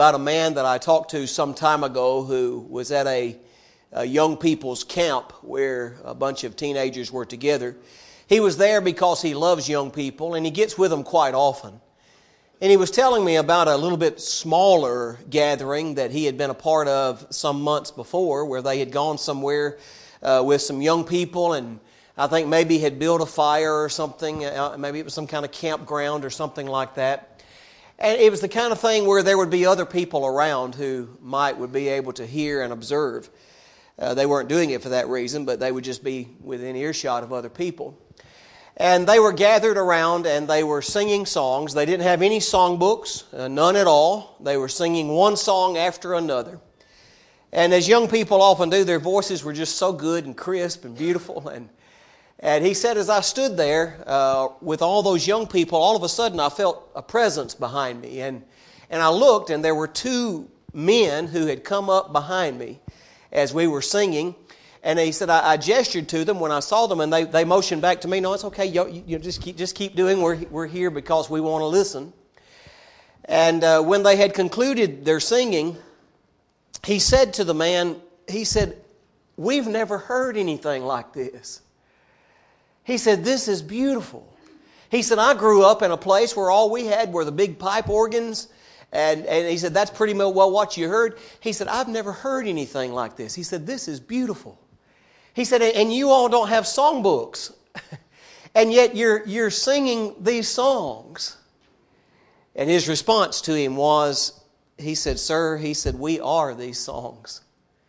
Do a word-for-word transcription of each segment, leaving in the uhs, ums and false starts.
About a man that I talked to some time ago who was at a, a young people's camp where a bunch of teenagers were together. He was there because he loves young people and he gets with them quite often. And he was telling me about a little bit smaller gathering that he had been a part of some months before, where they had gone somewhere uh, with some young people, and I think maybe had built a fire or something. Uh, maybe it was some kind of campground or something like that. And it was the kind of thing where there would be other people around who might would be able to hear and observe. Uh, they weren't doing it for that reason, but they would just be within earshot of other people. And they were gathered around and they were singing songs. They didn't have any songbooks, uh, none at all. They were singing one song after another. And as young people often do, their voices were just so good and crisp and beautiful. And And he said, as I stood there uh, with all those young people, all of a sudden I felt a presence behind me. And, and I looked, and there were two men who had come up behind me as we were singing. And he said, I, I gestured to them when I saw them, and they, they motioned back to me. No, it's okay. You, you just keep just keep doing. We're, we're here because we want to listen. And uh, when they had concluded their singing, he said to the man, he said, we've never heard anything like this. He said, this is beautiful. He said, I grew up in a place where all we had were the big pipe organs. And, and he said, that's pretty well what you heard. He said, I've never heard anything like this. He said, this is beautiful. He said, and you all don't have songbooks. And yet you're, you're singing these songs. And his response to him was, he said, sir, he said, we are these songs.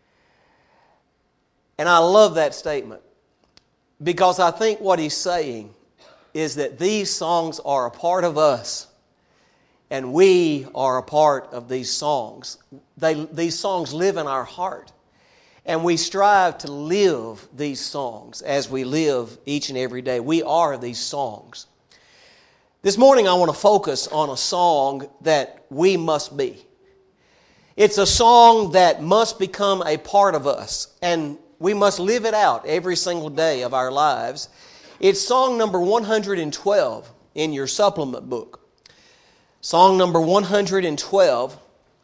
And I love that statement. Because I think what he's saying is that these songs are a part of us, and we are a part of these songs. They, these songs live in our heart, and we strive to live these songs as we live each and every day. We are these songs. This morning I want to focus on a song that we must be. It's a song that must become a part of us, and we must live it out every single day of our lives. It's song number one hundred twelve in your supplement book. Song number one hundred twelve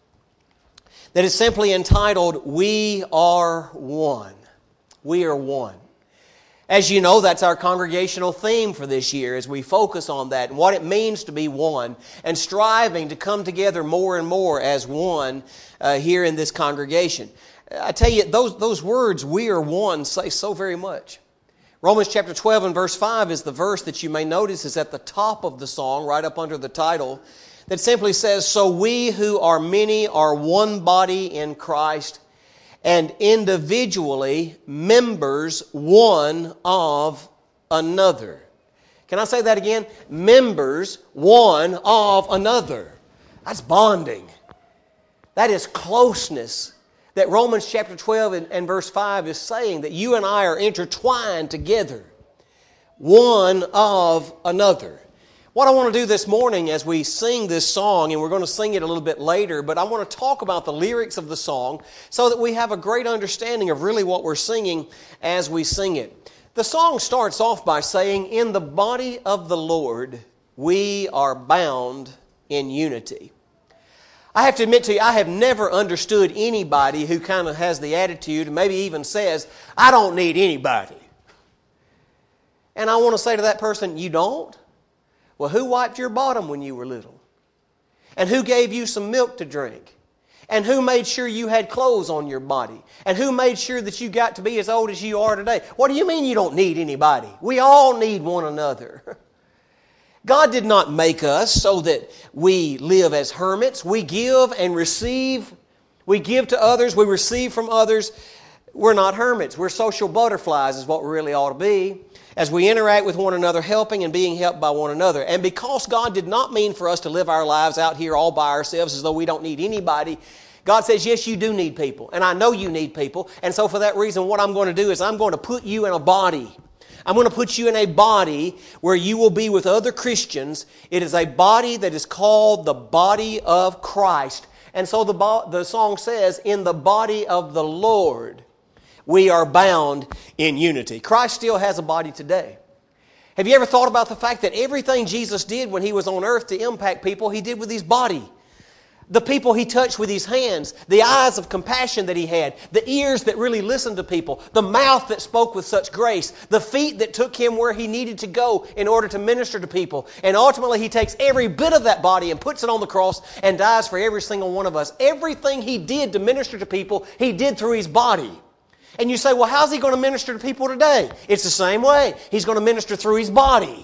that is simply entitled, We Are One. We are one. As you know, that's our congregational theme for this year as we focus on that and what it means to be one and striving to come together more and more as one uh, here in this congregation. I tell you, those, those words, we are one, say so very much. Romans chapter twelve and verse five is the verse that you may notice is at the top of the song, right up under the title, that simply says, so we who are many are one body in Christ, and individually members one of another. Can I say that again? Members one of another. That's bonding. That is closeness. That Romans chapter twelve and, and verse five is saying that you and I are intertwined together, one of another. What I want to do this morning as we sing this song, and we're going to sing it a little bit later, but I want to talk about the lyrics of the song so that we have a great understanding of really what we're singing as we sing it. The song starts off by saying, in the body of the Lord, we are bound in unity. I have to admit to you, I have never understood anybody who kind of has the attitude, and maybe even says, I don't need anybody. And I want to say to that person, you don't? Well, who wiped your bottom when you were little? And who gave you some milk to drink? And who made sure you had clothes on your body? And who made sure that you got to be as old as you are today? What do you mean you don't need anybody? We all need one another. God did not make us so that we live as hermits. We give and receive. We give to others. We receive from others. We're not hermits. We're social butterflies is what we really ought to be. As we interact with one another, helping and being helped by one another. And because God did not mean for us to live our lives out here all by ourselves as though we don't need anybody, God says, yes, you do need people. And I know you need people. And so for that reason, what I'm going to do is I'm going to put you in a body. I'm going to put you in a body where you will be with other Christians. It is a body that is called the body of Christ. And so the, bo- the song says, in the body of the Lord, we are bound in unity. Christ still has a body today. Have you ever thought about the fact that everything Jesus did when He was on earth to impact people, He did with His body? The people He touched with His hands, the eyes of compassion that He had, the ears that really listened to people, the mouth that spoke with such grace, the feet that took Him where He needed to go in order to minister to people. And ultimately He takes every bit of that body and puts it on the cross and dies for every single one of us. Everything He did to minister to people, He did through His body. And you say, well, how's He going to minister to people today? It's the same way. He's going to minister through His body.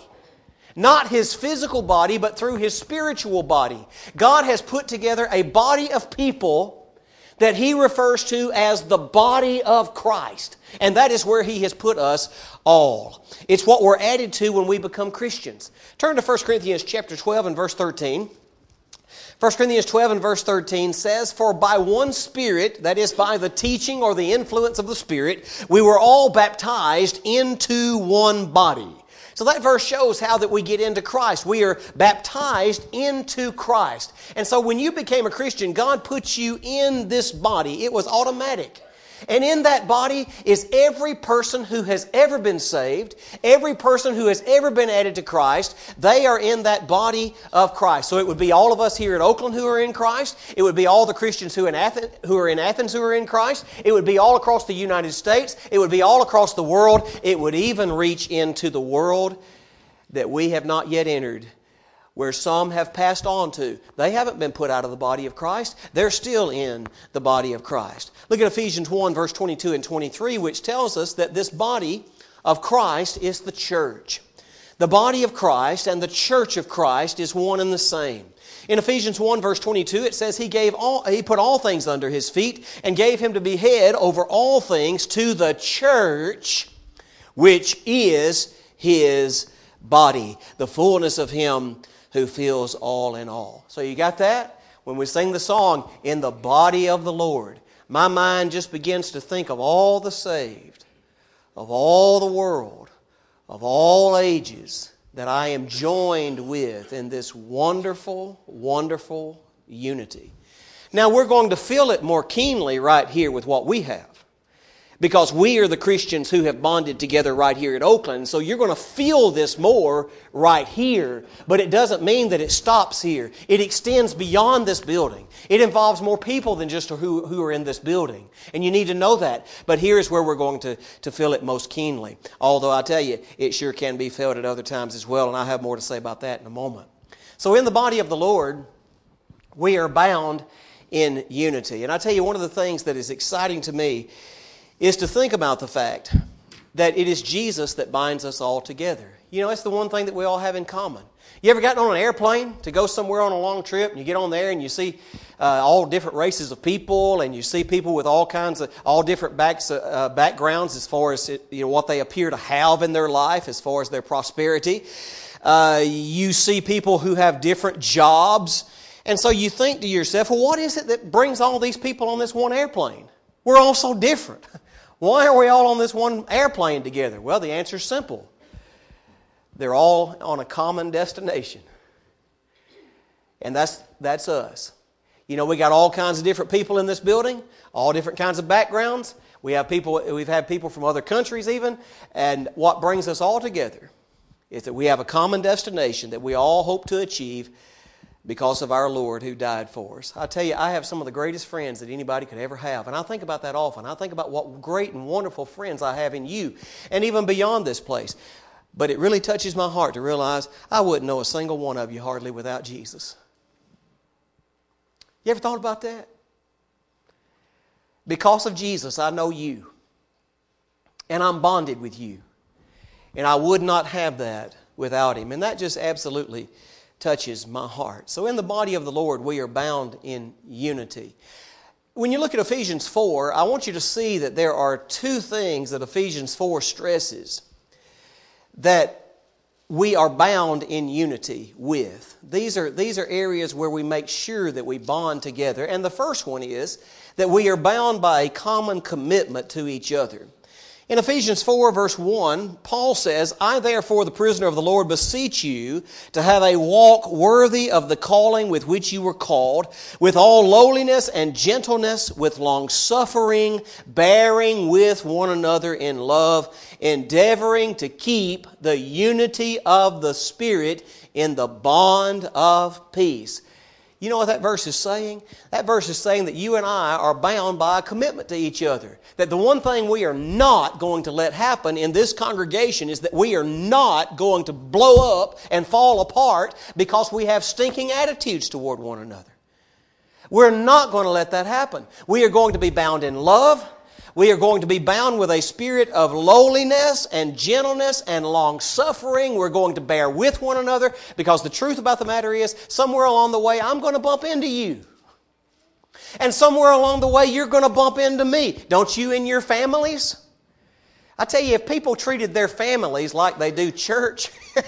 Not His physical body, but through His spiritual body. God has put together a body of people that He refers to as the body of Christ. And that is where He has put us all. It's what we're added to when we become Christians. Turn to First Corinthians chapter twelve and verse thirteen. First Corinthians twelve and verse thirteen says, "For by one Spirit, that is by the teaching or the influence of the Spirit, we were all baptized into one body." So that verse shows how that we get into Christ. We are baptized into Christ. And so when you became a Christian, God put you in this body. It was automatic. And in that body is every person who has ever been saved, every person who has ever been added to Christ. They are in that body of Christ. So it would be all of us here at Oakland who are in Christ. It would be all the Christians who, in Athens, who are in Athens who are in Christ. It would be all across the United States. It would be all across the world. It would even reach into the world that we have not yet entered, where some have passed on to. They haven't been put out of the body of Christ. They're still in the body of Christ. Look at Ephesians one, verse twenty-two and twenty-three, which tells us that this body of Christ is the church. The body of Christ and the church of Christ is one and the same. In Ephesians one, verse twenty-two, it says, He gave all, He put all things under His feet and gave Him to be head over all things to the church, which is His body, the fullness of Him who fills all in all. So you got that? When we sing the song, "In the body of the Lord," my mind just begins to think of all the saved, of all the world, of all ages that I am joined with in this wonderful, wonderful unity. Now we're going to feel it more keenly right here with what we have, because we are the Christians who have bonded together right here at Oakland. So you're going to feel this more right here. But it doesn't mean that it stops here. It extends beyond this building. It involves more people than just who, who are in this building. And you need to know that. But here is where we're going to, to feel it most keenly. Although I tell you, it sure can be felt at other times as well. And I have more to say about that in a moment. So in the body of the Lord, we are bound in unity. And I tell you, one of the things that is exciting to me is to think about the fact that it is Jesus that binds us all together. You know, that's the one thing that we all have in common. You ever gotten on an airplane to go somewhere on a long trip, and you get on there and you see uh, all different races of people, and you see people with all kinds of, all different backs, uh, backgrounds as far as it, you know, what they appear to have in their life, as far as their prosperity. Uh, you see people who have different jobs. And so you think to yourself, well, what is it that brings all these people on this one airplane? We're all so different. Why are we all on this one airplane together? Well, the answer is simple. They're all on a common destination. And that's that's us. You know, we got all kinds of different people in this building, all different kinds of backgrounds. We have people, we've had people from other countries even. And what brings us all together is that we have a common destination that we all hope to achieve because of our Lord who died for us. I tell you, I have some of the greatest friends that anybody could ever have. And I think about that often. I think about what great and wonderful friends I have in you, and even beyond this place. But it really touches my heart to realize I wouldn't know a single one of you hardly without Jesus. You ever thought about that? Because of Jesus, I know you. And I'm bonded with you. And I would not have that without Him. And that just absolutely touches my heart. So in the body of the Lord, we are bound in unity. When you look at Ephesians four, I want you to see that there are two things that Ephesians four stresses that we are bound in unity with. These are, these are areas where we make sure that we bond together. And the first one is that we are bound by a common commitment to each other. In Ephesians four, verse one, Paul says, "I therefore, the prisoner of the Lord, beseech you to have a walk worthy of the calling with which you were called, with all lowliness and gentleness, with long-suffering, bearing with one another in love, endeavoring to keep the unity of the Spirit in the bond of peace." You know what that verse is saying? That verse is saying that you and I are bound by a commitment to each other. That the one thing we are not going to let happen in this congregation is that we are not going to blow up and fall apart because we have stinking attitudes toward one another. We're not going to let that happen. We are going to be bound in love. We are going to be bound with a spirit of lowliness and gentleness and long-suffering. We're going to bear with one another because the truth about the matter is, somewhere along the way, I'm going to bump into you. And somewhere along the way, you're going to bump into me. Don't you in your families? I tell you, if people treated their families like they do church,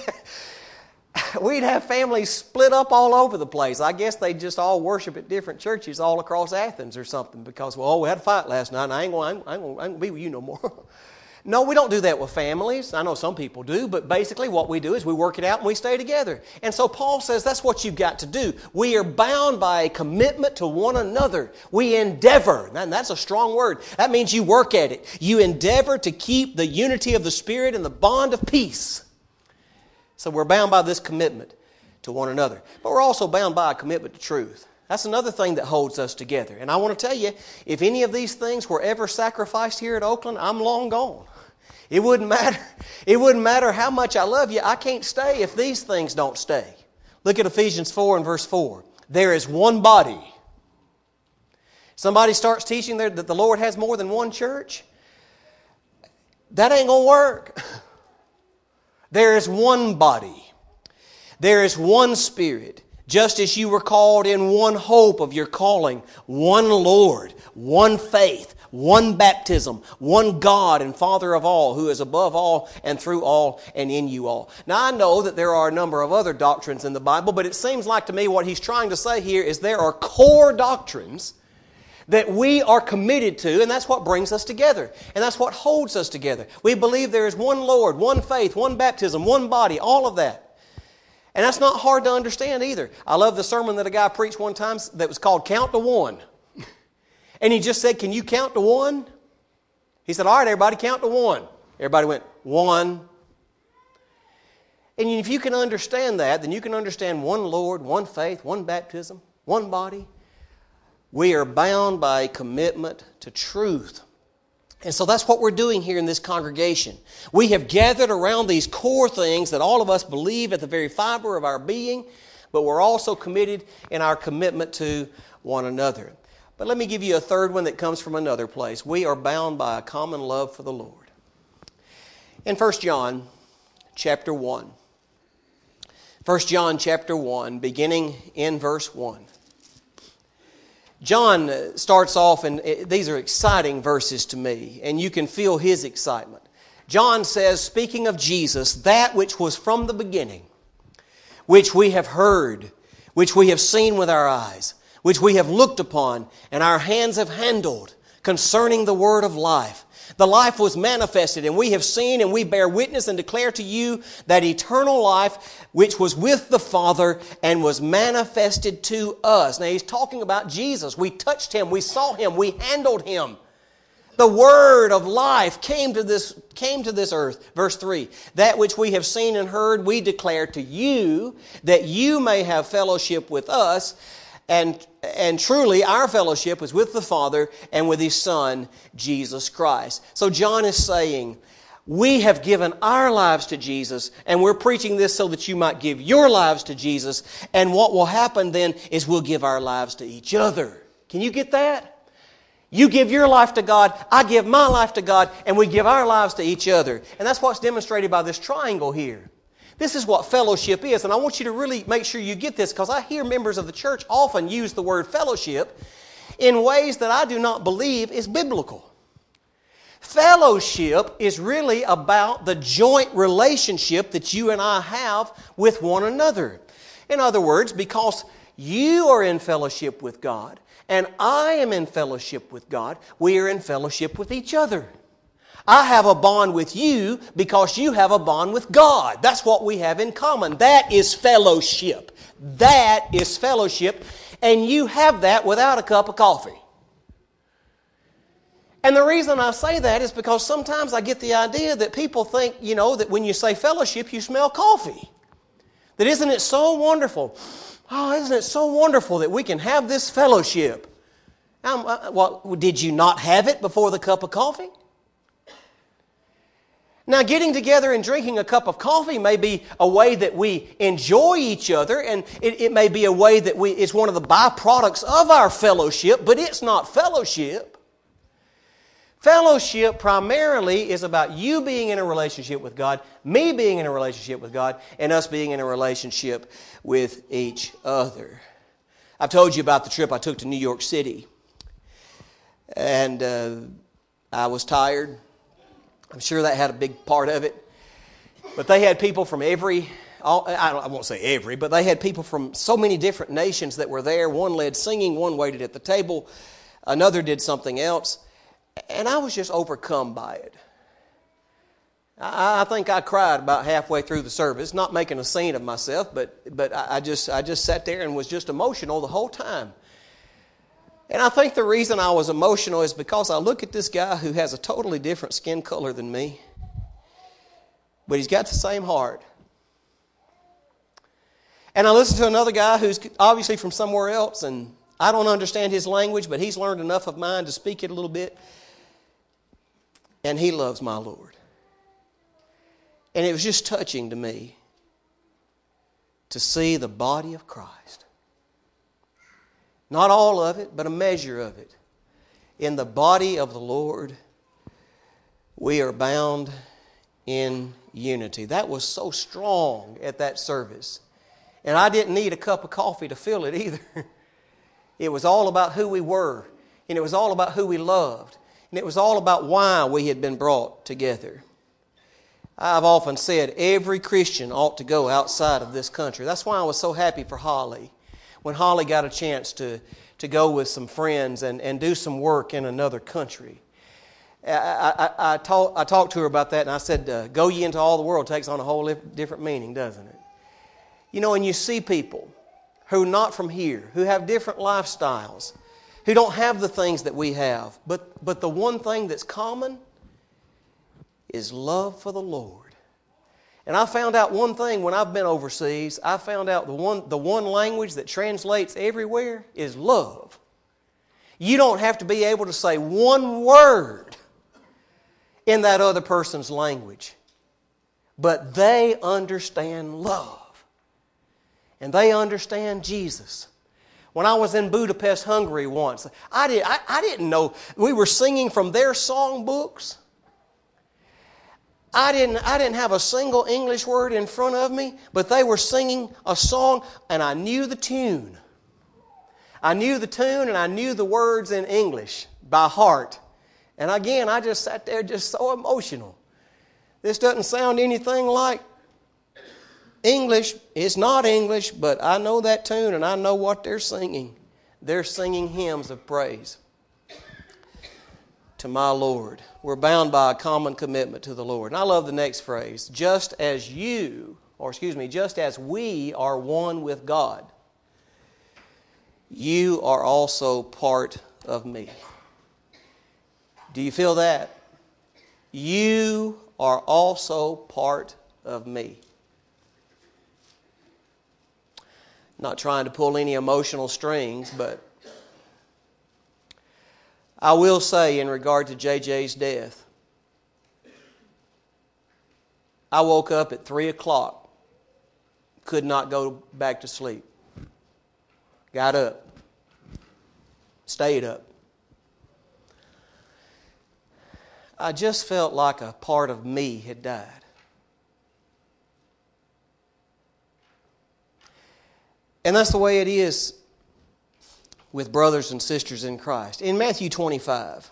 we'd have families split up all over the place. I guess they just all worship at different churches all across Athens or something because, well, we had a fight last night and I ain't going to I ain't gonna, I ain't gonna be with you no more. No, we don't do that with families. I know some people do, but basically what we do is we work it out and we stay together. And so Paul says that's what you've got to do. We are bound by a commitment to one another. We endeavor, and that's a strong word. That means you work at it. You endeavor to keep the unity of the Spirit and the bond of peace. So we're bound by this commitment to one another. But we're also bound by a commitment to truth. That's another thing that holds us together. And I want to tell you, if any of these things were ever sacrificed here at Oakland, I'm long gone. It wouldn't matter. It wouldn't matter how much I love you. I can't stay if these things don't stay. Look at Ephesians four and verse four. There is one body. Somebody starts teaching there that the Lord has more than one church. That ain't going to work. There is one body. There is one Spirit. Just as you were called in one hope of your calling, one Lord, one faith, one baptism, one God and Father of all, who is above all and through all and in you all. Now I know that there are a number of other doctrines in the Bible, but it seems like to me what he's trying to say here is there are core doctrines that we are committed to, and that's what brings us together. And that's what holds us together. We believe there is one Lord, one faith, one baptism, one body, all of that. And that's not hard to understand either. I love the sermon that a guy preached one time that was called Count to One. And he just said, can you count to one? He said, all right, everybody count to one. Everybody went, one. And if you can understand that, then you can understand one Lord, one faith, one baptism, one body. We are bound by a commitment to truth. And so that's what we're doing here in this congregation. We have gathered around these core things that all of us believe at the very fiber of our being, but we're also committed in our commitment to one another. But let me give you a third one that comes from another place. We are bound by a common love for the Lord. In First John chapter one, First John chapter one, beginning in verse one. John starts off, and these are exciting verses to me, and you can feel his excitement. John says, speaking of Jesus, that which was from the beginning, which we have heard, which we have seen with our eyes, which we have looked upon, and our hands have handled, concerning the word of life. The life was manifested, and we have seen, and we bear witness and declare to you that eternal life which was with the Father and was manifested to us. Now he's talking about Jesus. We touched Him, we saw Him, we handled Him. The word of life came to this, came to this earth. Verse three, that which we have seen and heard we declare to you, that you may have fellowship with us. And, and truly, our fellowship is with the Father and with His Son, Jesus Christ. So John is saying, we have given our lives to Jesus, and we're preaching this so that you might give your lives to Jesus. And what will happen then is we'll give our lives to each other. Can you get that? You give your life to God, I give my life to God, and we give our lives to each other. And that's what's demonstrated by this triangle here. This is what fellowship is, and I want you to really make sure you get this, because I hear members of the church often use the word fellowship in ways that I do not believe is biblical. Fellowship is really about the joint relationship that you and I have with one another. In other words, because you are in fellowship with God, and I am in fellowship with God, we are in fellowship with each other. I have a bond with you because you have a bond with God. That's what we have in common. That is fellowship. That is fellowship. And you have that without a cup of coffee. And the reason I say that is because sometimes I get the idea that people think, you know, that when you say fellowship, you smell coffee. That isn't it so wonderful Oh, isn't it so wonderful that we can have this fellowship? Um, uh, well, did you not have it before the cup of coffee? Now, getting together and drinking a cup of coffee may be a way that we enjoy each other, and it, it may be a way that we, it's one of the byproducts of our fellowship, but it's not fellowship. Fellowship primarily is about you being in a relationship with God, me being in a relationship with God, and us being in a relationship with each other. I've told you about the trip I took to New York City, and uh, I was tired. I'm sure that had a big part of it. But they had people from every, all, I, don't, I won't say every, but they had people from so many different nations that were there. One led singing, one waited at the table, another did something else. And I was just overcome by it. I, I think I cried about halfway through the service, not making a scene of myself, but but I, I just I just sat there and was just emotional the whole time. And I think the reason I was emotional is because I look at this guy who has a totally different skin color than me, but he's got the same heart. And I listen to another guy who's obviously from somewhere else, and I don't understand his language, but he's learned enough of mine to speak it a little bit. And he loves my Lord. And it was just touching to me to see the body of Christ. Not all of it, but a measure of it. In the body of the Lord, we are bound in unity. That was so strong at that service. And I didn't need a cup of coffee to feel it either. It was all about who we were. And it was all about who we loved. And it was all about why we had been brought together. I've often said every Christian ought to go outside of this country. That's why I was so happy for Holly. When Holly got a chance to, to go with some friends and, and do some work in another country. I, I, I, talk, I talked to her about that, and I said, uh, go ye into all the world takes on a whole different meaning, doesn't it? You know, and you see people who are not from here, who have different lifestyles, who don't have the things that we have. But, but the one thing that's common is love for the Lord. And I found out one thing when I've been overseas. I found out the one, the one language that translates everywhere is love. You don't have to be able to say one word in that other person's language. But they understand love. And they understand Jesus. When I was in Budapest, Hungary once, I, did, I, I didn't know. We were singing from their songbooks. I didn't, I didn't have a single English word in front of me, but they were singing a song, and I knew the tune. I knew the tune, and I knew the words in English by heart. And again, I just sat there just so emotional. This doesn't sound anything like English. It's not English, but I know that tune, and I know what they're singing. They're singing hymns of praise to my Lord. We're bound by a common commitment to the Lord. And I love the next phrase. Just as you, or excuse me, just as we are one with God, you are also part of me. Do you feel that? You are also part of me. Not trying to pull any emotional strings, but I will say in regard to J J's death, I woke up at three o'clock, could not go back to sleep. Got up, stayed up. I just felt like a part of me had died. And that's the way it is with brothers and sisters in Christ. In Matthew twenty-five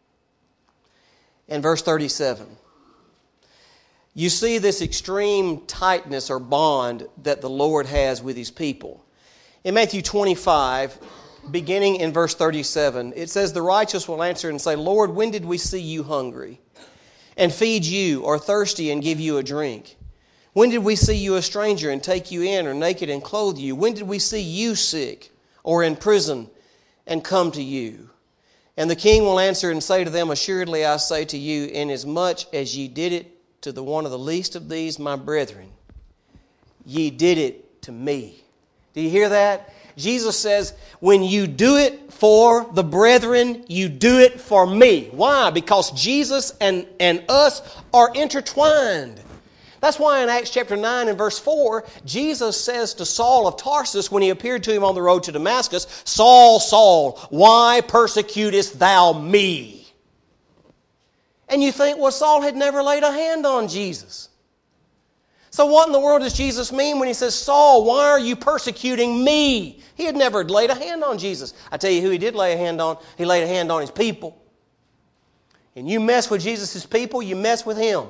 and verse thirty-seven, you see this extreme tightness or bond that the Lord has with His people. In Matthew twenty-five, beginning in verse thirty-seven, it says, "The righteous will answer and say, Lord, when did we see you hungry and feed you, or thirsty and give you a drink? When did we see you a stranger and take you in, or naked and clothe you? When did we see you sick or in prison and come to you?" And the king will answer and say to them, "Assuredly I say to you, inasmuch as ye did it to the one of the least of these my brethren, ye did it to me." Do you hear that? Jesus says, when you do it for the brethren, you do it for me. Why? Because Jesus and, and us are intertwined. That's why in Acts chapter nine and verse four, Jesus says to Saul of Tarsus when he appeared to him on the road to Damascus, Saul, Saul, why persecutest thou me? And you think, well, Saul had never laid a hand on Jesus. So what in the world does Jesus mean when He says, Saul, why are you persecuting me? He had never laid a hand on Jesus. I tell you who He did lay a hand on. He laid a hand on His people. And you mess with Jesus' people, you mess with Him.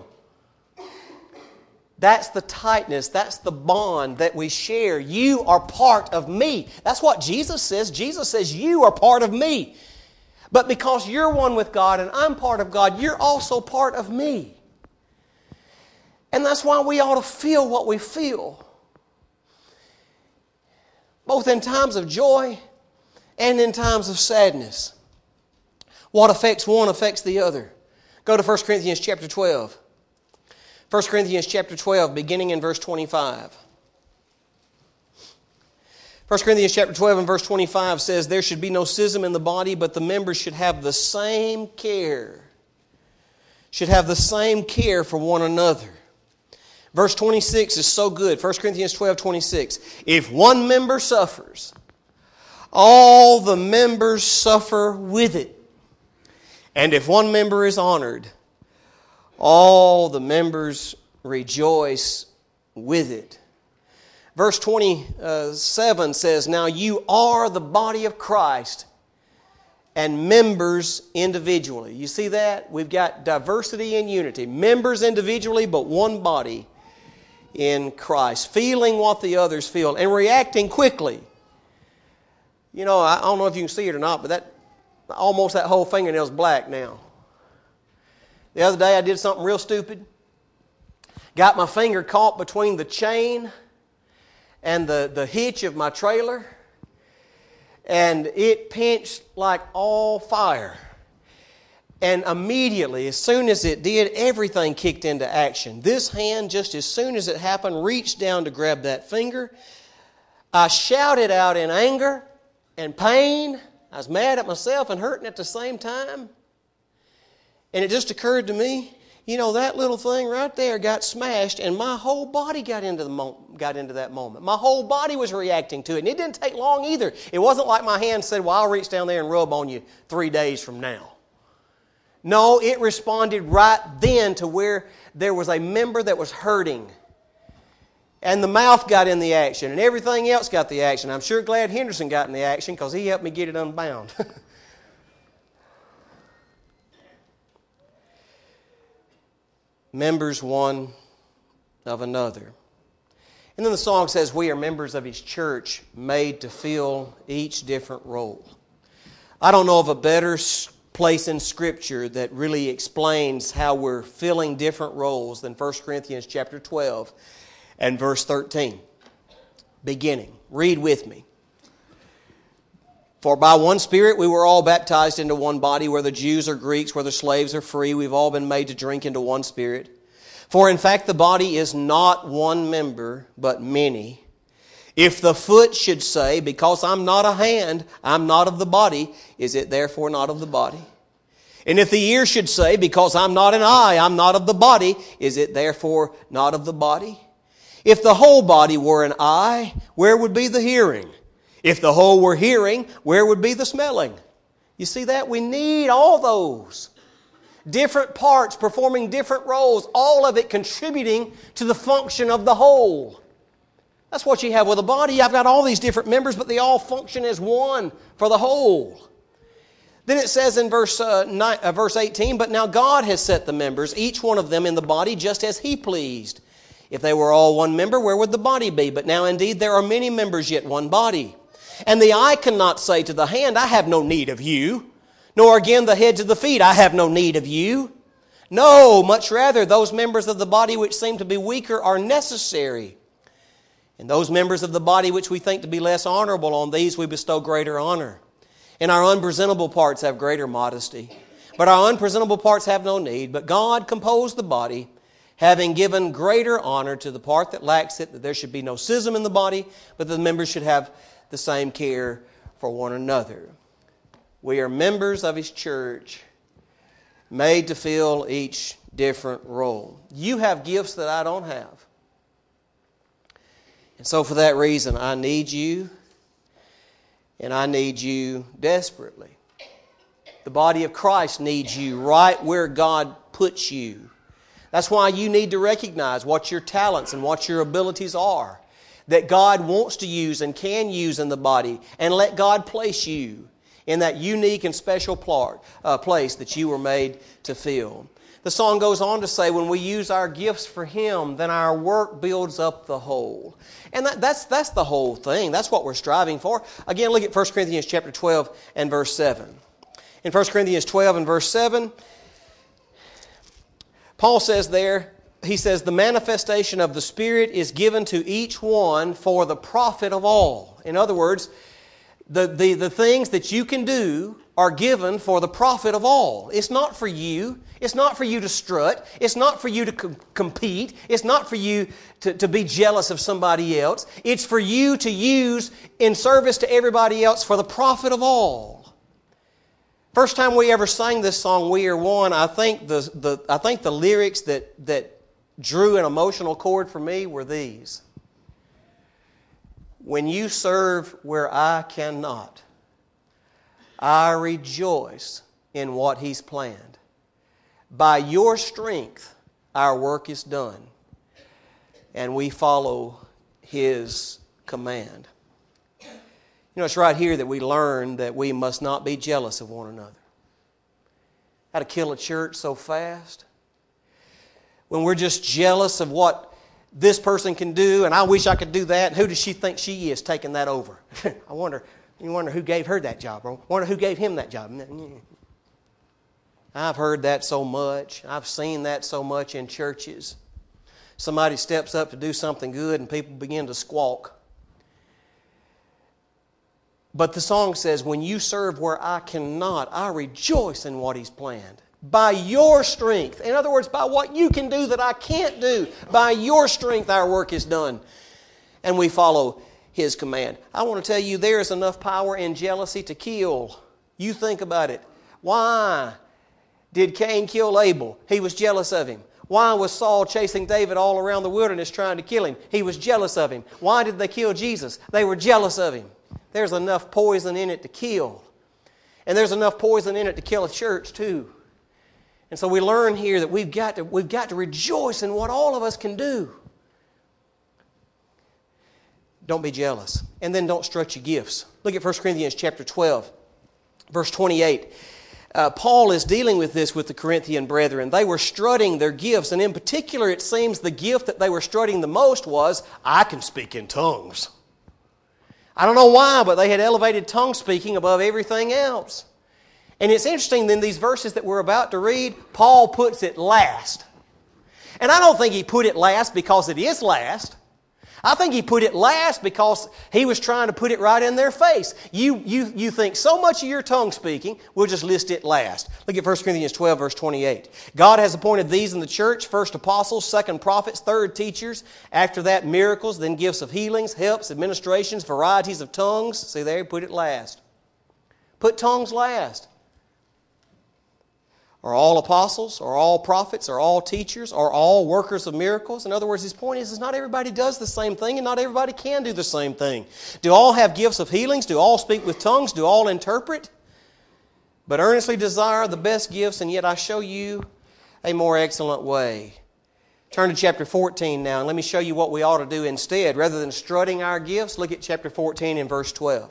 That's the tightness, that's the bond that we share. You are part of me. That's what Jesus says. Jesus says, you are part of me. But because you're one with God and I'm part of God, you're also part of me. And that's why we ought to feel what we feel. Both in times of joy and in times of sadness. What affects one affects the other. Go to First Corinthians chapter twelve. First Corinthians chapter twelve, beginning in verse twenty-five. First Corinthians chapter twelve and verse twenty-five says, there should be no schism in the body, but the members should have the same care. Should have the same care for one another. Verse twenty-six is so good. First Corinthians twelve, twenty-six. If one member suffers, all the members suffer with it. And if one member is honored, all the members rejoice with it. Verse twenty-seven says, now you are the body of Christ and members individually. You see that? We've got diversity and unity. Members individually, but one body in Christ. Feeling what the others feel and reacting quickly. You know, I don't know if you can see it or not, but that almost that whole fingernail's black now. The other day I did something real stupid. Got my finger caught between the chain and the, the hitch of my trailer. And it pinched like all fire. And immediately, as soon as it did, everything kicked into action. This hand, just as soon as it happened, reached down to grab that finger. I shouted out in anger and pain. I was mad at myself and hurting at the same time. And it just occurred to me, you know, that little thing right there got smashed and my whole body got into the mo- got into that moment. My whole body was reacting to it. And it didn't take long either. It wasn't like my hand said, well, I'll reach down there and rub on you three days from now. No, it responded right then to where there was a member that was hurting. And the mouth got in the action and everything else got the action. I'm sure glad Henderson got in the action because he helped me get it unbound. Members one of another. And then the song says, we are members of His church, made to fill each different role. I don't know of a better place in Scripture that really explains how we're filling different roles than First Corinthians chapter twelve and verse thirteen. Beginning. Read with me. For by one Spirit we were all baptized into one body, whether Jews or Greeks, whether slaves or free, we've all been made to drink into one Spirit. For in fact the body is not one member, but many. If the foot should say, because I'm not a hand, I'm not of the body, is it therefore not of the body? And if the ear should say, because I'm not an eye, I'm not of the body, is it therefore not of the body? If the whole body were an eye, where would be the hearing? If the whole were hearing, where would be the smelling? You see that? We need all those. Different parts performing different roles, all of it contributing to the function of the whole. That's what you have with a body. I've got all these different members, but they all function as one for the whole. Then it says in verse, uh, nine, uh, verse eighteen, but now God has set the members, each one of them in the body, just as He pleased. If they were all one member, where would the body be? But now indeed there are many members, yet one body. And the eye cannot say to the hand, I have no need of you. Nor again the head to the feet, I have no need of you. No, much rather those members of the body which seem to be weaker are necessary. And those members of the body which we think to be less honorable, on these we bestow greater honor. And our unpresentable parts have greater modesty. But our unpresentable parts have no need. But God composed the body, having given greater honor to the part that lacks it, that there should be no schism in the body, but the members should have the same care for one another. We are members of His church, made to fill each different role. You have gifts that I don't have. And so for that reason, I need you, and I need you desperately. The body of Christ needs you right where God puts you. That's why you need to recognize what your talents and what your abilities are, that God wants to use and can use in the body, and let God place you in that unique and special part, uh, place that you were made to fill. The song goes on to say, when we use our gifts for Him, then our work builds up the whole. And that, that's, that's the whole thing. That's what we're striving for. Again, look at First Corinthians chapter twelve and verse seven. In First Corinthians twelve and verse seven, Paul says there, he says, the manifestation of the Spirit is given to each one for the profit of all. In other words, the, the, the things that you can do are given for the profit of all. It's not for you. It's not for you to strut. It's not for you to com- compete. It's not for you to, to be jealous of somebody else. It's for you to use in service to everybody else for the profit of all. First time we ever sang this song, We Are One, I think the, the, I think the lyrics that, that drew an emotional chord for me were these. When you serve where I cannot, I rejoice in what He's planned. By your strength, our work is done, and we follow His command. You know, it's right here that we learn that we must not be jealous of one another. How to kill a church so fast. When we're just jealous of what this person can do, and I wish I could do that, and who does she think she is taking that over? I wonder, you wonder who gave her that job, or I wonder who gave him that job. I've heard that so much. I've seen that so much in churches. Somebody steps up to do something good, and people begin to squawk. But the song says, when you serve where I cannot, I rejoice in what He's planned. By your strength, in other words, by what you can do that I can't do, by your strength our work is done. And we follow His command. I want to tell you, there is enough power in jealousy to kill. You think about it. Why did Cain kill Abel? He was jealous of him. Why was Saul chasing David all around the wilderness trying to kill him? He was jealous of him. Why did they kill Jesus? They were jealous of Him. There's enough poison in it to kill. And there's enough poison in it to kill a church too. And so we learn here that we've got to, we've got to rejoice in what all of us can do. Don't be jealous. And then don't strut your gifts. Look at First Corinthians chapter twelve, verse twenty-eight. Uh, Paul is dealing with this with the Corinthian brethren. They were strutting their gifts. And in particular, it seems the gift that they were strutting the most was, I can speak in tongues. I don't know why, but they had elevated tongue speaking above everything else. And it's interesting in these verses that we're about to read, Paul puts it last. And I don't think he put it last because it is last. I think he put it last because he was trying to put it right in their face. You, you, you think so much of your tongue speaking, we'll just list it last. Look at First Corinthians twelve, verse twenty-eight. God has appointed these in the church, first apostles, second prophets, third teachers, after that miracles, then gifts of healings, helps, administrations, varieties of tongues. See there, put it last. Put tongues last. Are all apostles, or all prophets, or all teachers, or all workers of miracles? In other words, his point is, is not everybody does the same thing, and not everybody can do the same thing. Do all have gifts of healings? Do all speak with tongues? Do all interpret? But earnestly desire the best gifts, and yet I show you a more excellent way. Turn to chapter fourteen now, and let me show you what we ought to do instead. Rather than strutting our gifts, look at chapter fourteen and verse twelve.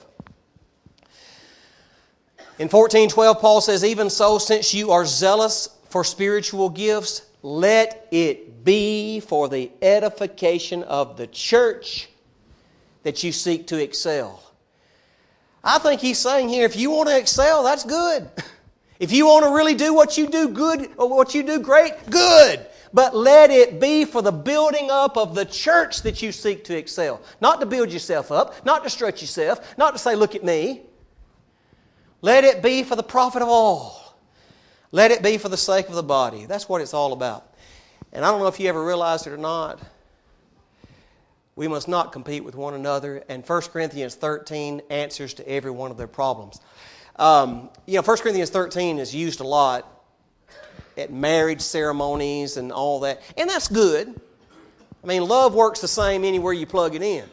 In fourteen twelve, Paul says, even so, since you are zealous for spiritual gifts, let it be for the edification of the church that you seek to excel. I think he's saying here, if you want to excel, that's good. If you want to really do what you do good, or what you do great, good. But let it be for the building up of the church that you seek to excel. Not to build yourself up, not to stretch yourself, not to say, look at me. Let it be for the profit of all. Let it be for the sake of the body. That's what it's all about. And I don't know if you ever realized it or not, we must not compete with one another. And First Corinthians thirteen answers to every one of their problems. Um, you know, First Corinthians thirteen is used a lot at marriage ceremonies and all that. And that's good. I mean, love works the same anywhere you plug it in.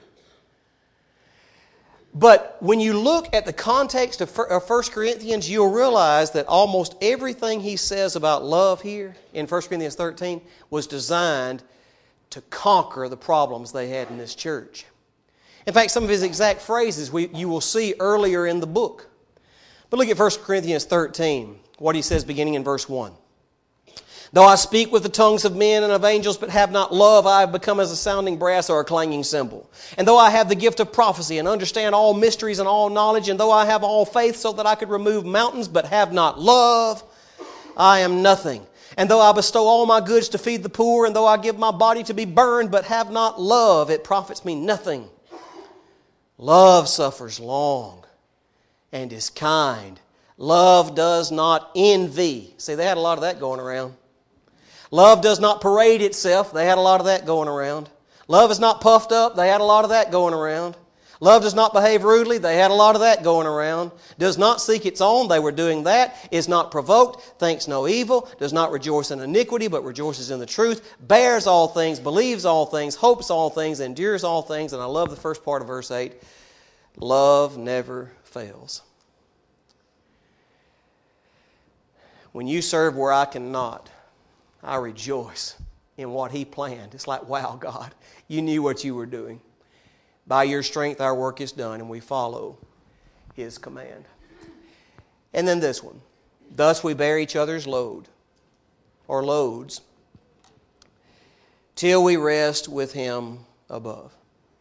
But when you look at the context of First Corinthians, you'll realize that almost everything he says about love here in First Corinthians thirteen was designed to conquer the problems they had in this church. In fact, some of his exact phrases we, you will see earlier in the book. But look at First Corinthians thirteen, what he says beginning in verse one. Though I speak with the tongues of men and of angels, but have not love, I have become as a sounding brass or a clanging cymbal. And though I have the gift of prophecy and understand all mysteries and all knowledge, and though I have all faith so that I could remove mountains, but have not love, I am nothing. And though I bestow all my goods to feed the poor, and though I give my body to be burned, but have not love, it profits me nothing. Love suffers long and is kind. Love does not envy. See, they had a lot of that going around. Love does not parade itself. They had a lot of that going around. Love is not puffed up. They had a lot of that going around. Love does not behave rudely. They had a lot of that going around. Does not seek its own. They were doing that. Is not provoked. Thinks no evil. Does not rejoice in iniquity, but rejoices in the truth. Bears all things. Believes all things. Hopes all things. Endures all things. And I love the first part of verse eight. Love never fails. When you serve where I cannot, I rejoice in what He planned. It's like, wow, God, you knew what you were doing. By your strength our work is done, and we follow His command. And then this one. Thus we bear each other's load, or loads, till we rest with Him above.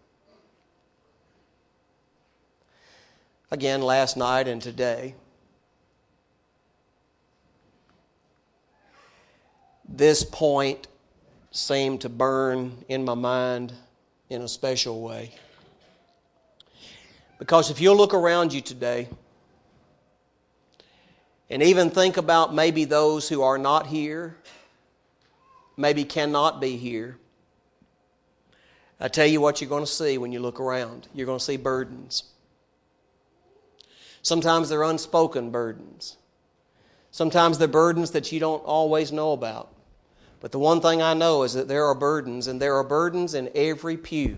Again, last night and today, this point seemed to burn in my mind in a special way. Because if you'll look around you today and even think about maybe those who are not here, maybe cannot be here, I tell you what you're going to see when you look around. You're going to see burdens. Sometimes they're unspoken burdens. Sometimes they're burdens that you don't always know about. But the one thing I know is that there are burdens, and there are burdens in every pew.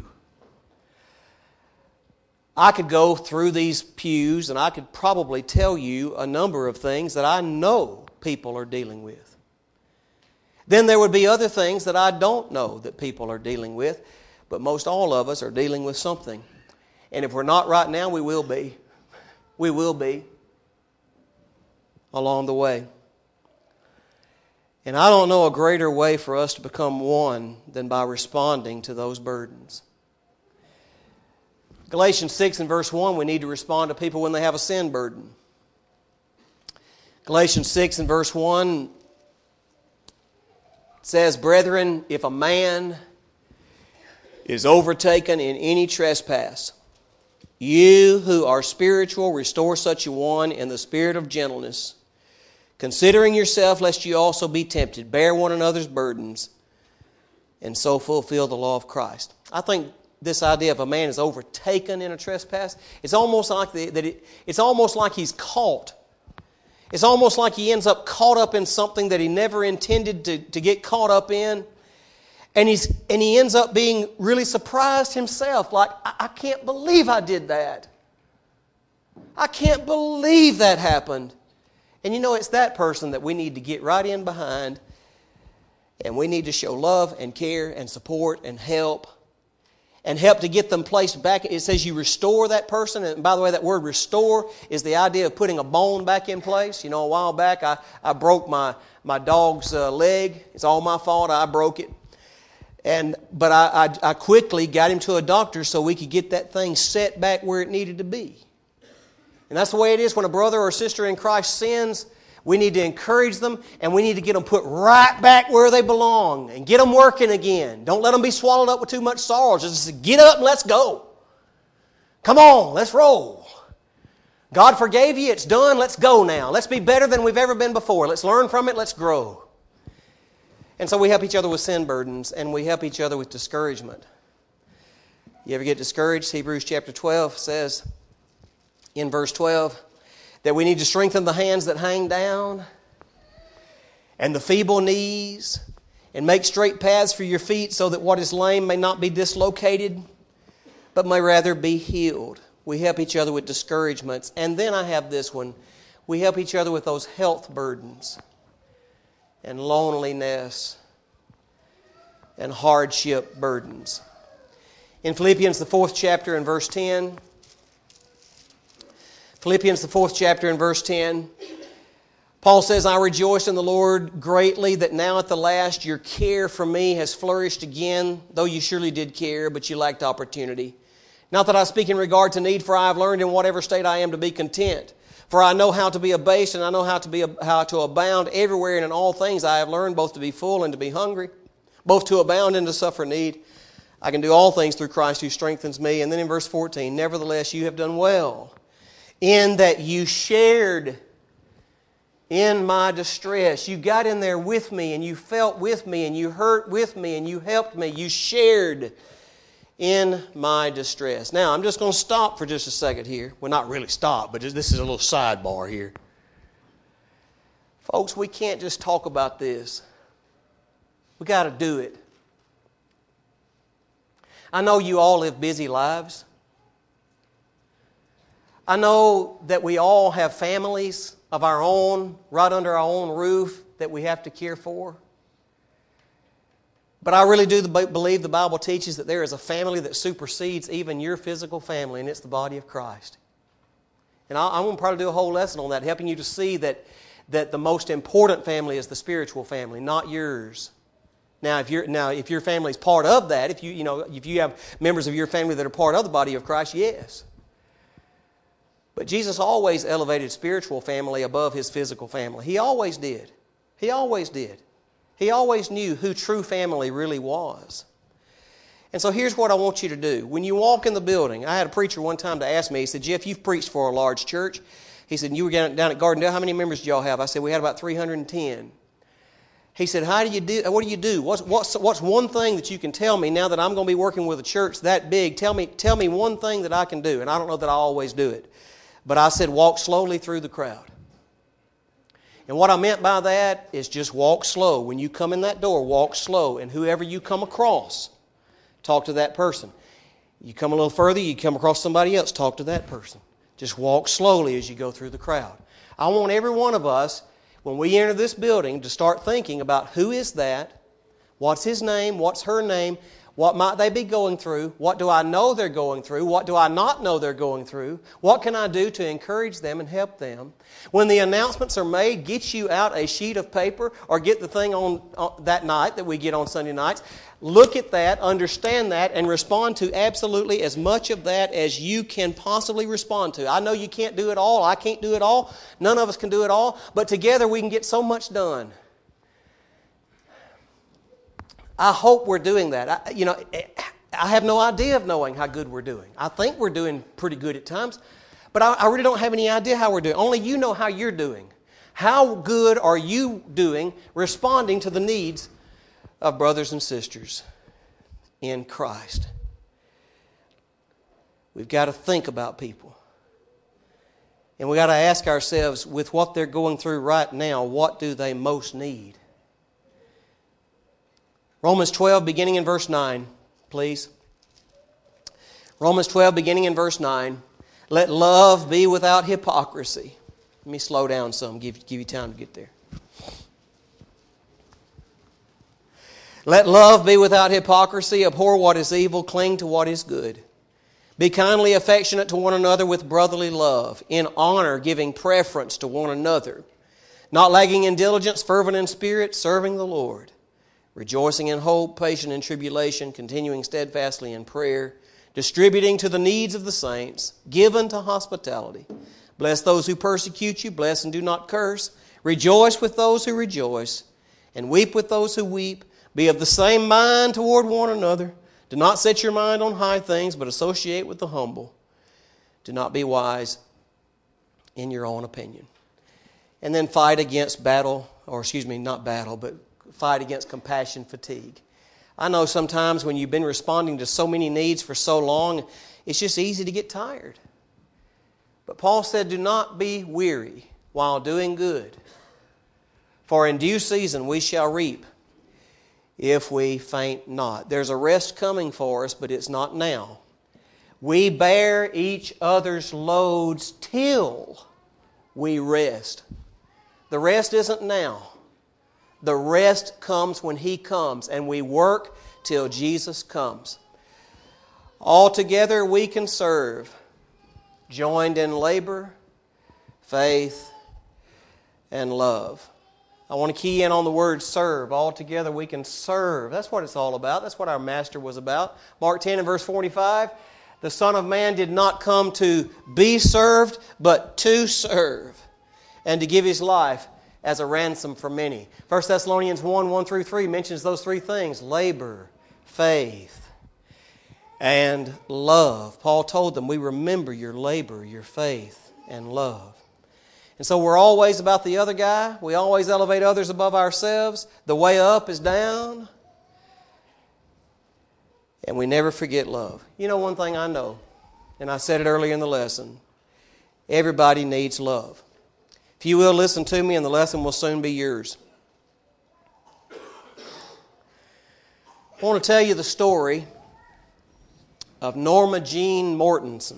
I could go through these pews and I could probably tell you a number of things that I know people are dealing with. Then there would be other things that I don't know that people are dealing with, but most all of us are dealing with something. And if we're not right now, we will be. We will be along the way. And I don't know a greater way for us to become one than by responding to those burdens. Galatians six and verse one, we need to respond to people when they have a sin burden. Galatians six and verse one says, Brethren, if a man is overtaken in any trespass, you who are spiritual, restore such a one in the spirit of gentleness, considering yourself, lest you also be tempted. Bear one another's burdens, and so fulfill the law of Christ. I think this idea of a man is overtaken in a trespass, it's almost like the, that it, it's almost like he's caught. It's almost like he ends up caught up in something that he never intended to, to get caught up in. And he's and he ends up being really surprised himself, like, I, I can't believe I did that. I can't believe that happened. And you know, it's that person that we need to get right in behind, and we need to show love and care and support and help, and help to get them placed back. It says you restore that person. And by the way, that word restore is the idea of putting a bone back in place. You know, a while back I, I broke my, my dog's uh, leg. It's all my fault. I broke it. And But I, I, I quickly got him to a doctor so we could get that thing set back where it needed to be. And that's the way it is when a brother or sister in Christ sins. We need to encourage them, and we need to get them put right back where they belong and get them working again. Don't let them be swallowed up with too much sorrow. Just get up and let's go. Come on, let's roll. God forgave you. It's done. Let's go now. Let's be better than we've ever been before. Let's learn from it. Let's grow. And so we help each other with sin burdens, and we help each other with discouragement. You ever get discouraged? Hebrews chapter twelve says in verse twelve that we need to strengthen the hands that hang down and the feeble knees, and make straight paths for your feet so that what is lame may not be dislocated, but may rather be healed. We help each other with discouragements. And then I have this one. We help each other with those health burdens and loneliness and hardship burdens. In Philippians, the fourth chapter and verse ten, Philippians, the fourth chapter and verse ten, Paul says, I rejoice in the Lord greatly that now at the last your care for me has flourished again, though you surely did care, but you lacked opportunity. Not that I speak in regard to need, for I have learned in whatever state I am to be content. For I know how to be abased, and I know how to be how to abound everywhere, and in all things I have learned both to be full and to be hungry, both to abound and to suffer need. I can do all things through Christ who strengthens me. And then in verse fourteen, nevertheless you have done well, in that you shared in my distress. You got in there with me, and you felt with me, and you hurt with me, and you helped me. You shared in my distress. Now, I'm just going to stop for just a second here. Well, not really stop, but just, this is a little sidebar here. Folks, we can't just talk about this. We got to do it. I know you all live busy lives. I know that we all have families of our own, right under our own roof, that we have to care for. But I really do believe the Bible teaches that there is a family that supersedes even your physical family, and it's the body of Christ. And I'm going to probably do a whole lesson on that, helping you to see that, that the most important family is the spiritual family, not yours. Now, if you're now if your family is part of that, if you you know if you have members of your family that are part of the body of Christ, yes. But Jesus always elevated spiritual family above His physical family. He always did. He always did. He always knew who true family really was. And so here's what I want you to do. When you walk in the building, I had a preacher one time to ask me, he said, Jeff, you've preached for a large church. He said, you were down at Gardendale, how many members do y'all have? I said, we had about three hundred ten. He said, how do you do, what do you do? What's, what's, what's one thing that you can tell me now that I'm going to be working with a church that big? Tell me, tell me one thing that I can do. And I don't know that I always do it. But I said, walk slowly through the crowd. And what I meant by that is just walk slow. When you come in that door, walk slow. And whoever you come across, talk to that person. You come a little further, you come across somebody else, talk to that person. Just walk slowly as you go through the crowd. I want every one of us, when we enter this building, to start thinking about who is that, what's his name, what's her name, what might they be going through, what do I know they're going through, what do I not know they're going through, what can I do to encourage them and help them. When the announcements are made, get you out a sheet of paper or get the thing on, on that night that we get on Sunday nights. Look at that, understand that, and respond to absolutely as much of that as you can possibly respond to. I know you can't do it all. I can't do it all. None of us can do it all. But together we can get so much done. I hope we're doing that. I, you know, I have no idea of knowing how good we're doing. I think we're doing pretty good at times, but I, I really don't have any idea how we're doing. Only you know how you're doing. How good are you doing responding to the needs of brothers and sisters in Christ? We've got to think about people. And we've got to ask ourselves, with what they're going through right now, what do they most need? Romans twelve, beginning in verse nine, please. Romans twelve, beginning in verse nine. Let love be without hypocrisy. Let me slow down some, give, give you time to get there. Let love be without hypocrisy. Abhor what is evil. Cling to what is good. Be kindly affectionate to one another with brotherly love, in honor giving preference to one another, not lagging in diligence, fervent in spirit, serving the Lord. Rejoicing in hope, patient in tribulation, continuing steadfastly in prayer, distributing to the needs of the saints, given to hospitality. Bless those who persecute you, bless and do not curse. Rejoice with those who rejoice, and weep with those who weep. Be of the same mind toward one another. Do not set your mind on high things, but associate with the humble. Do not be wise in your own opinion. And then fight against battle, or excuse me, not battle, but fight against compassion fatigue. I know sometimes when you've been responding to so many needs for so long, it's just easy to get tired. But Paul said, do not be weary while doing good, for in due season we shall reap if we faint not. There's a rest coming for us, but it's not now. We bear each other's loads till we rest. The rest isn't now. The rest comes when He comes, and we work till Jesus comes. Altogether we can serve, joined in labor, faith, and love. I want to key in on the word serve. Altogether we can serve. That's what it's all about. That's what our Master was about. Mark ten and verse forty-five, the Son of Man did not come to be served, but to serve, and to give His life as a ransom for many. First Thessalonians one, one through three mentions those three things: labor, faith, and love. Paul told them, we remember your labor, your faith, and love. And so we're always about the other guy. We always elevate others above ourselves. The way up is down. And we never forget love. You know one thing I know, and I said it earlier in the lesson, everybody needs love. If you will, listen to me, and the lesson will soon be yours. I want to tell you the story of Norma Jean Mortensen.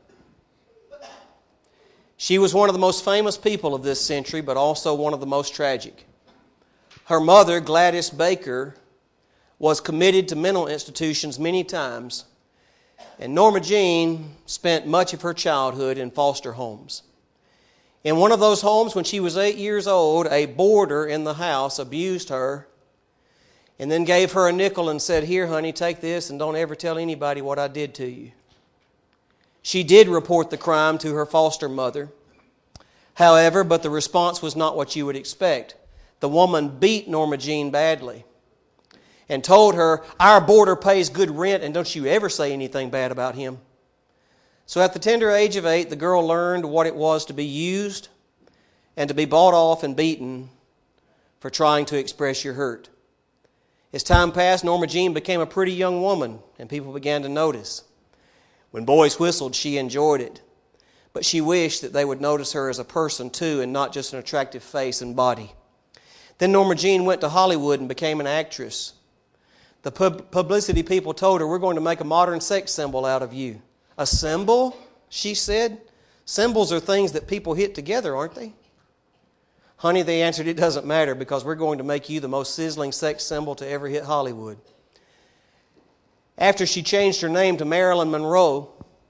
She was one of the most famous people of this century, but also one of the most tragic. Her mother, Gladys Baker, was committed to mental institutions many times, and Norma Jean spent much of her childhood in foster homes. In one of those homes, when she was eight years old, a boarder in the house abused her and then gave her a nickel and said, "Here, honey, take this and don't ever tell anybody what I did to you." She did report the crime to her foster mother. However, but the response was not what you would expect. The woman beat Norma Jean badly and told her, "Our boarder pays good rent, and don't you ever say anything bad about him." So at the tender age of eight, the girl learned what it was to be used and to be bought off and beaten for trying to express your hurt. As time passed, Norma Jean became a pretty young woman, and people began to notice. When boys whistled, she enjoyed it. But she wished that they would notice her as a person too, and not just an attractive face and body. Then Norma Jean went to Hollywood and became an actress. The pub- publicity people told her, "We're going to make a modern sex symbol out of you." "A symbol?" she said. "Symbols are things that people hit together, aren't they?" "Honey," they answered, "it doesn't matter, because we're going to make you the most sizzling sex symbol to ever hit Hollywood." After she changed her name to Marilyn Monroe,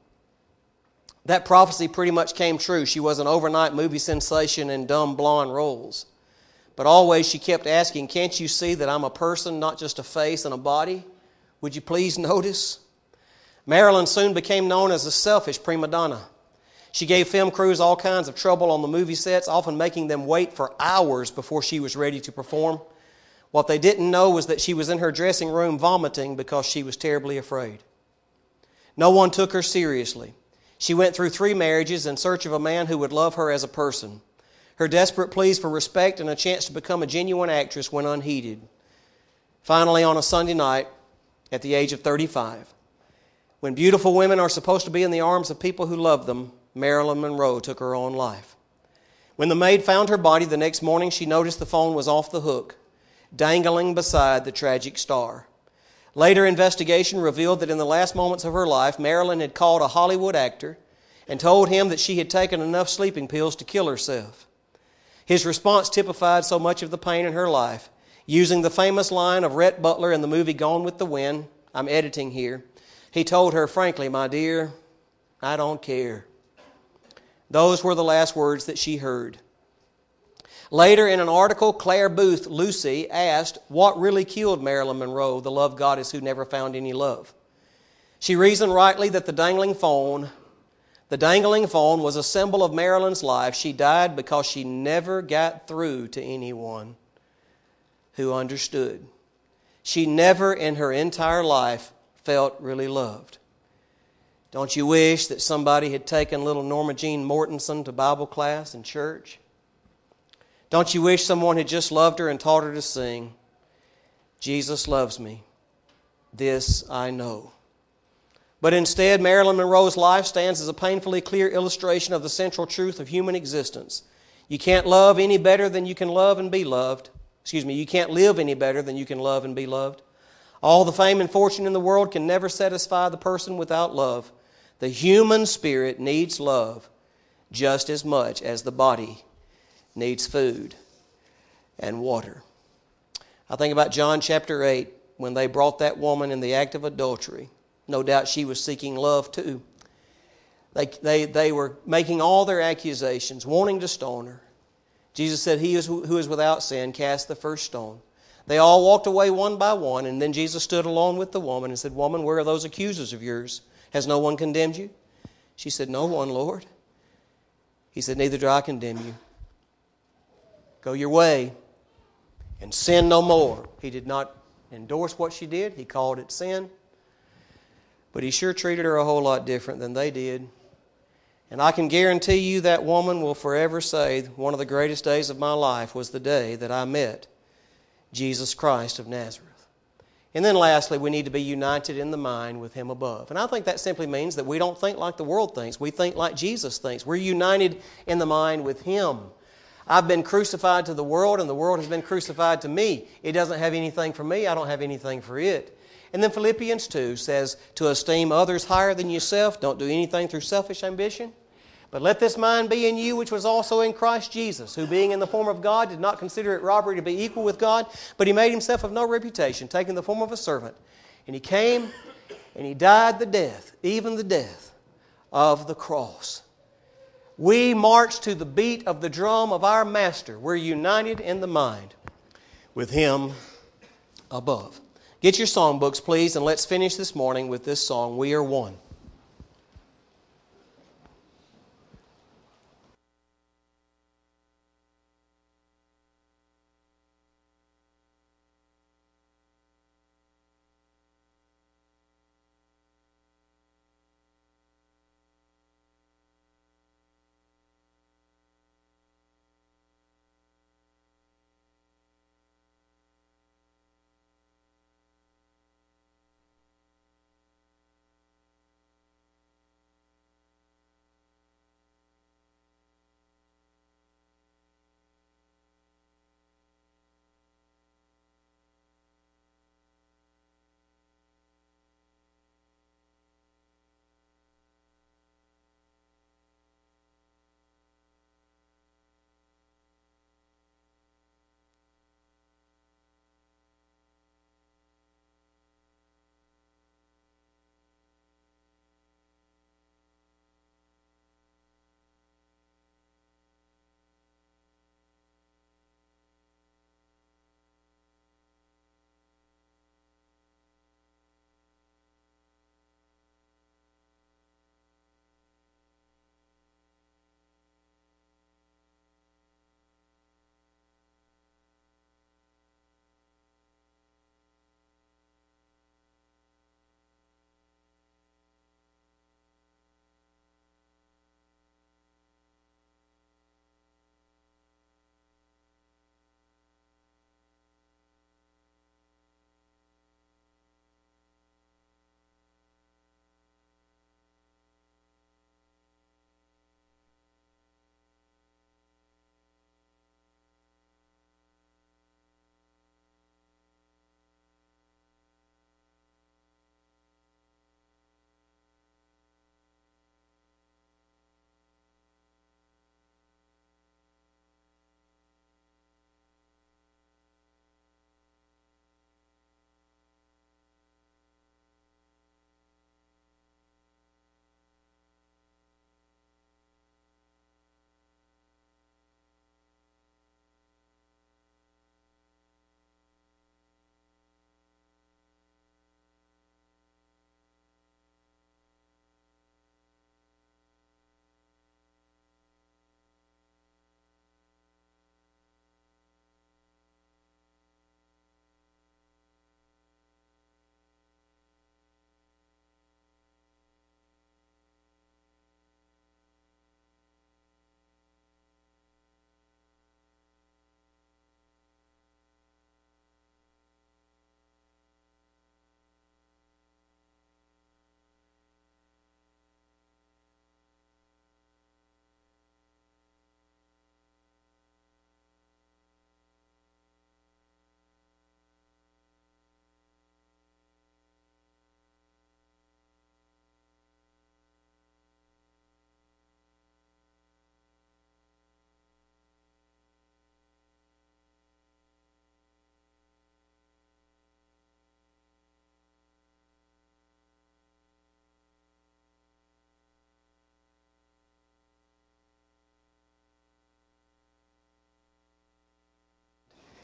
that prophecy pretty much came true. She was an overnight movie sensation in dumb blonde roles. But always she kept asking, "Can't you see that I'm a person, not just a face and a body? Would you please notice?" Marilyn soon became known as a selfish prima donna. She gave film crews all kinds of trouble on the movie sets, often making them wait for hours before she was ready to perform. What they didn't know was that she was in her dressing room vomiting because she was terribly afraid. No one took her seriously. She went through three marriages in search of a man who would love her as a person. Her desperate pleas for respect and a chance to become a genuine actress went unheeded. Finally, on a Sunday night, at the age of thirty-five, when beautiful women are supposed to be in the arms of people who love them, Marilyn Monroe took her own life. When the maid found her body the next morning, she noticed the phone was off the hook, dangling beside the tragic star. Later investigation revealed that in the last moments of her life, Marilyn had called a Hollywood actor and told him that she had taken enough sleeping pills to kill herself. His response typified so much of the pain in her life. Using the famous line of Rhett Butler in the movie Gone with the Wind, I'm editing here, he told her, "Frankly, my dear, I don't care." Those were the last words that she heard. Later, in an article, Claire Booth Lucy asked what really killed Marilyn Monroe, the love goddess who never found any love. She reasoned rightly that the dangling phone, the dangling phone was a symbol of Marilyn's life. She died because she never got through to anyone who understood. She never in her entire life felt really loved. Don't you wish that somebody had taken little Norma Jean Mortensen to Bible class and church? Don't you wish someone had just loved her and taught her to sing? Jesus loves me. This I know. But instead, Marilyn Monroe's life stands as a painfully clear illustration of the central truth of human existence. You can't love any better than you can love and be loved. Excuse me, you can't live any better than you can love and be loved. All the fame and fortune in the world can never satisfy the person without love. The human spirit needs love just as much as the body needs food and water. I think about John chapter eight, when they brought that woman in the act of adultery. No doubt she was seeking love too. They, they, they were making all their accusations, wanting to stone her. Jesus said, "He is who is without sin, cast the first stone." They all walked away one by one, and then Jesus stood alone with the woman and said, "Woman, where are those accusers of yours? Has no one condemned you?" She said, "No one, Lord." He said, "Neither do I condemn you. Go your way and sin no more." He did not endorse what she did. He called it sin. But he sure treated her a whole lot different than they did. And I can guarantee you that woman will forever say, one of the greatest days of my life was the day that I met Jesus Christ of Nazareth. And then lastly, we need to be united in the mind with Him above. And I think that simply means that we don't think like the world thinks. We think like Jesus thinks. We're united in the mind with Him. I've been crucified to the world, and the world has been crucified to me. It doesn't have anything for me. I don't have anything for it. And then Philippians two says, to esteem others higher than yourself. Don't do anything through selfish ambition. But let this mind be in you, which was also in Christ Jesus, who being in the form of God did not consider it robbery to be equal with God, but He made Himself of no reputation, taking the form of a servant. And He came and He died the death, even the death of the cross. We march to the beat of the drum of our Master. We're united in the mind with Him above. Get your songbooks, please, and let's finish this morning with this song, "We Are One."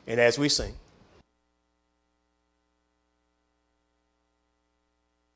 And as we sing.